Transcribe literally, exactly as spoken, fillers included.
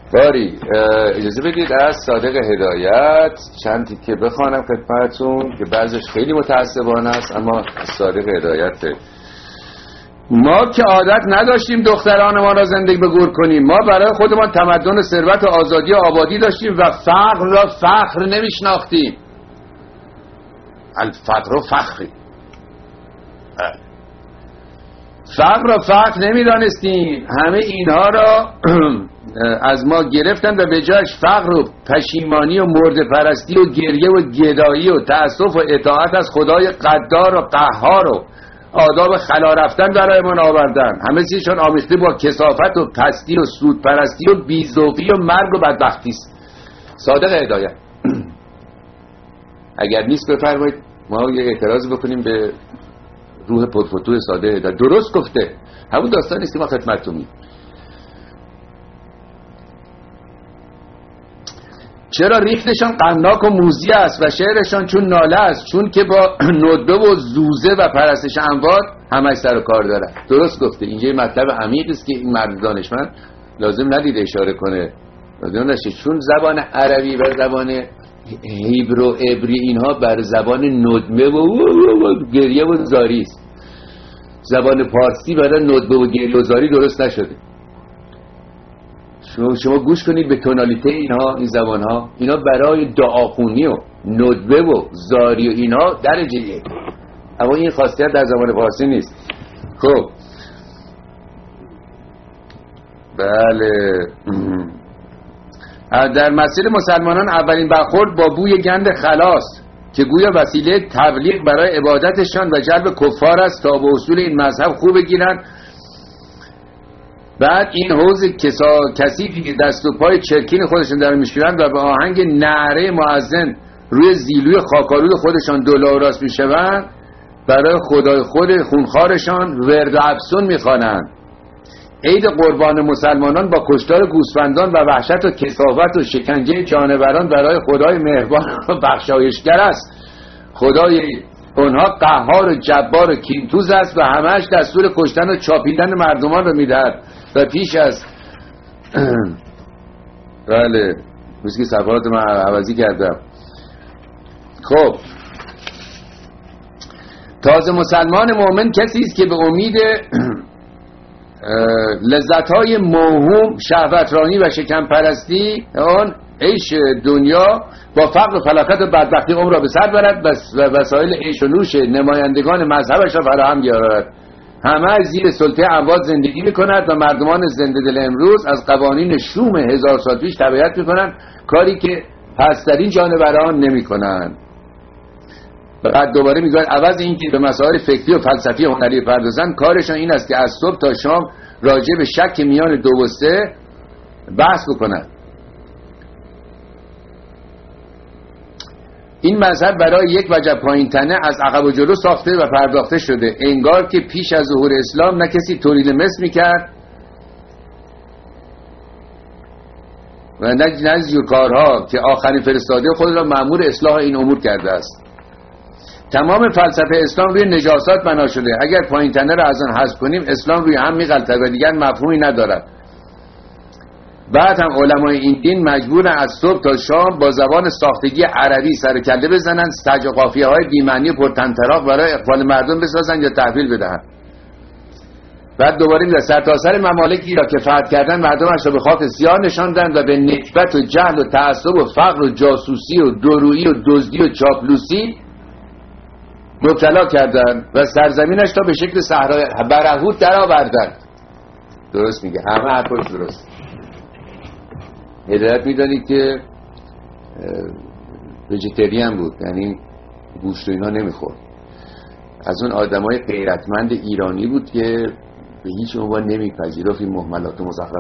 باری اجازه بدید از صادق هدایت چند تیکه بخوانم خدمتتون که بعضش خیلی متعصبانه است، اما صادق هدایت. ما که عادت نداشتیم دختران ما را زندگی به گور کنیم، ما برای خودمان تمدن و ثروت و آزادی و آبادی داشتیم و فقر را فخر نمیشناختیم. الفقر و فخری، فقر را فقر نمیدانستیم. همه اینها را از ما گرفتن و به جایش فقر و پشیمانی و مرده پرستی و گریه و گدایی و تأسف و اطاعت از خدای قدار و قهار و آداب خلا رفتن برای من آوردن. همه چیزشون آمیخته با کثافت و پستی و سود پرستی و بی‌ذوقی و مرگ و بدبختی است. صادق هدایت اگر نیست بفرمایید ما یه اعتراض بکنیم به روح پرفتوح صادق هدایت. درست گفته، همون داستان نیست که ما خدمتتون میگیم. چرا ریختشان غمناک و موزی است و شعرشان چون ناله است، چون که با ندبه و زوزه و پرستش اموات همش سر و کار دارد. درست گفته. اینجا مطلب عمیقی است که این مرد دانشمند لازم ندید اشاره کنه، لازم نشه، چون زبان عربی و زبان هیبر و عبری اینها بر زبان ندبه و, و, و گریه و زاری است. زبان پارسی برای ندبه و گریه و زاری درست نشده. شما, شما گوش کنید به تونالیته اینها، این زبان ها، اینا برای دعاخونی و ندبه و زاری و اینها درجه یک، اما این خاصیت در زبان پارسی نیست. خب بله، در مسیر مسلمانان اولین برخورد با بوی گند خلاص که گویا وسیله تبلیغ برای عبادتشان و جلب کفار است تا به اصول این مذهب خوب بگیرن. بعد این حوض کسا... کثیفی که دست و پای چرکین خودشون در میشورند و به آهنگ نعره مؤذن روی زیلوی خاکالود خودشان دولا و راست میشوند، برای خدای خود خونخوارشان ورد و افسون میخوانند. عید قربان مسلمانان با کشتار گوسفندان و وحشت و کثافت و شکنجه جانوران برای خدای مهربان و بخشایشگر است. خدای اونها قهار و جبار و کینتوز است و همش دستور کشتن و چاپیدن مردمان رو میدهد و پیش از بله مثل که صفحات من عوضی کردم. خب تازه مسلمان مؤمن کسی است که به امید لذت‌های موهوم، شهوترانی و شکم پرستی آن عیش دنیا با فقر و فلاکت و بدبختی عمر را به سر برد و وسایل عیش و نوش نمایندگان مذهبش را فراهم بیاورد. همه زیر سلطه اموات زندگی می‌کند و مردمان زنده دل امروز از قوانین شوم هزار سال پیش تبعیت می‌کنند، کاری که پسترین جانوران نمی‌کنند. بعد دوباره میگن عوض این که به مسائل فکری و فلسفی و هنری پردازن، کارشان این است که از صبح تا شام راجع به شک میان دو و سه بحث بکنند. این مذهب برای یک وجه پایین تنه از عقب و جلو ساخته و پرداخته شده، انگار که پیش از ظهور اسلام نه کسی تولید مس میکرد و نه از جور کارها که آخرین فرستاده خود را مأمور اصلاح این امور کرده است. تمام فلسفه اسلام روی نجاست بنا شده. اگر پایین تنه را از آن حذف کنیم اسلام روی هم میغلطد و دیگر مفهومی ندارد. بعد هم علمای این دین مجبورن از صبح تا شام با زبان ساختگی عربی سر کله بزنن، سج و قافیه های بی‌معنی و پرطنطراق برای اقبال مردم بسازن یا تحویل بدهن. بعد دوباره میگه سرتاسر ممالکی را که فتح کردن مردمش را به خاک سیاه نشاندن و به نکبت و جهل و تعصب و فقر و جاسوسی و دورویی و دزدی و چاپلوسی مبتلا کردن و سرزمینش تا به شکل صحرای برهوت در آوردن. درست میگه، همه حرفش درست. هدایت میدانید که ویژیتریان بود، یعنی گوشت و اینا نمیخورد. از اون آدمای غیرتمند ایرانی بود که به هیچ عنوان نمیپذیرفت این مهملات و مزخرفات